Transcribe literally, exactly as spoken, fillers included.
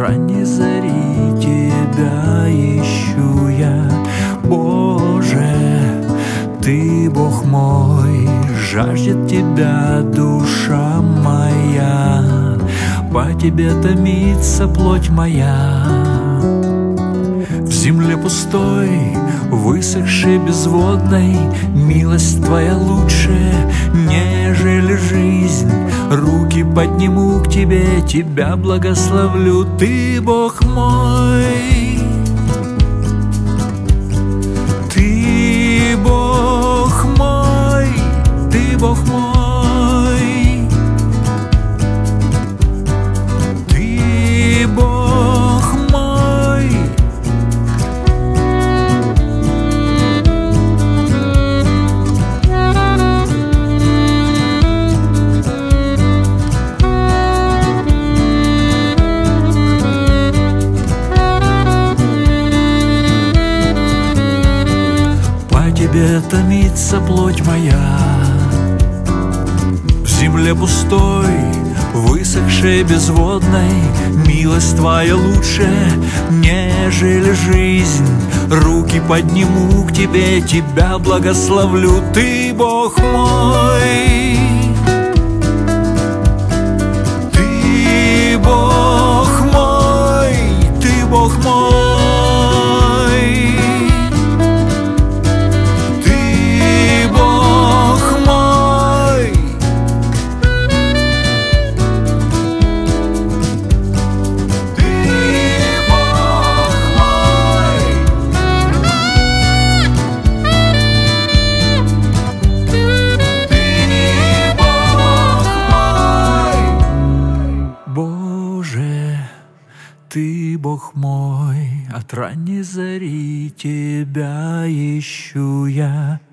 ранней зари Тебя ищу я. Боже, Ты Бог мой, жаждет Тебя душа моя, по Тебе томится плоть моя. В земле пустой, высохшей, безводной, милость Твоя лучше, нежели жизнь. Руки подниму к Тебе, Тебя благословлю, Ты Бог мой. Ты Бог мой, Ты Бог мой. Ты Бог мой. Тебе томится плоть моя. В земле пустой, высохшей, безводной, милость Твоя лучше, нежели жизнь. Руки подниму к Тебе, Тебя благословлю, Ты Бог мой. Ты Бог мой, Ты Бог мой. Ты Бог мой, от ранней зари Тебя ищу я.